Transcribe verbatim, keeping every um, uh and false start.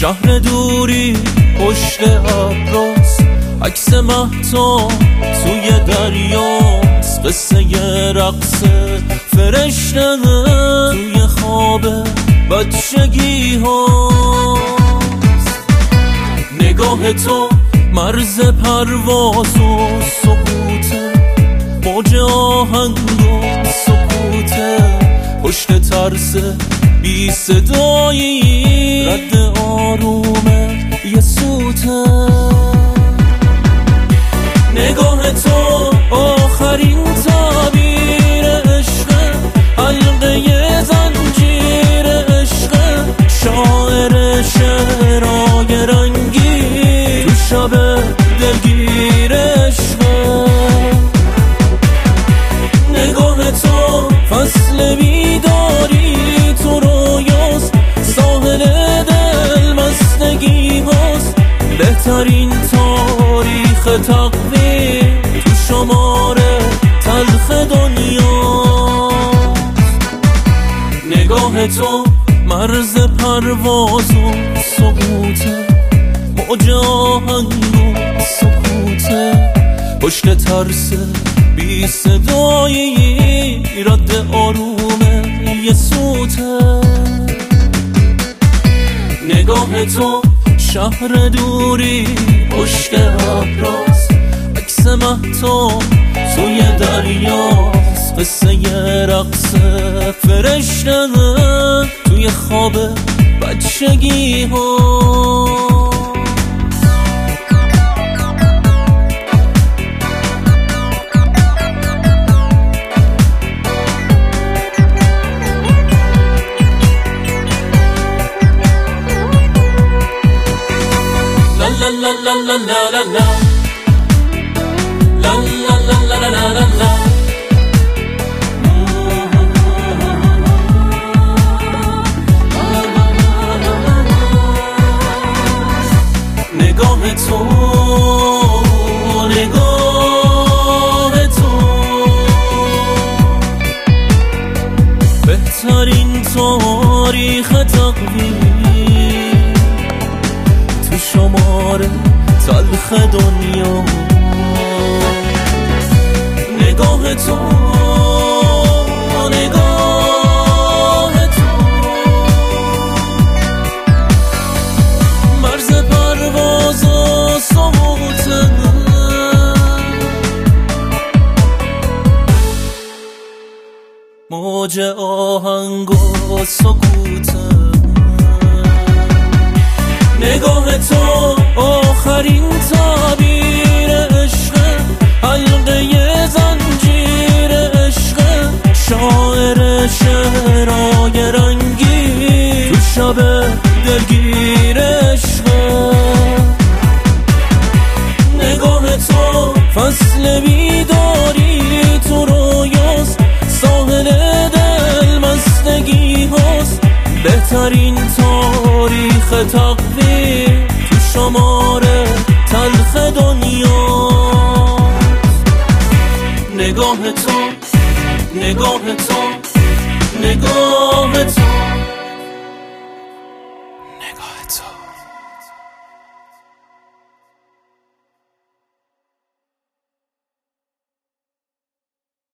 شهر دوری پشت ابراست، عکس مهتاب توی دریاست، قصه یه رقص فرشته توی خواب بچگی هاست. نگاه تو مرز پرواز و سکوته، موج آهنگ و سکوته، پشت ترس بی صدایی رد آرومه یه سوته. نگاه تو آخرین تعبیر عشق، حلقه زنجیر عشق، شاعر شعرهای رنگی تو شب دلگیر عشق. نگاه تو فصل بیداری تو رویاست، ساحل دل مستگی هاست، بهترین تاریخ تقویم تو شماره تلخ دنیاست. نگاه تو مرز پرواز و سقوطه، موج آهنگ و سکوته، پشت ترس بی صدایی رد آرومه یه سوته. نگاه تو شهر دوری پشت ابراست، عکس مهتاب توی دریاست، قصه یه رقص فرشته توی خواب بچگی ها. La la la la la la la la la la la la la la. نگاه تو نگاه تو بهترین تاریخ تقویم تو شماره تلخ دنیا. نگاه تو نگاه تو مرز پرواز و سقوطه، موج آهنگ و سکوته. نگاه تو آخرین تعبیر عشق، حلقه زنجیر عشق، شاعر شعرهای رنگی تو شب دلگیر عشق. نگاه تو فصل بیداری تو رویاست، ساحل دل مستگی هاست، بهترین تاریخ تقویم تو شماره تلخ دنیاست. نگاه تو نگاه تو نگاه تو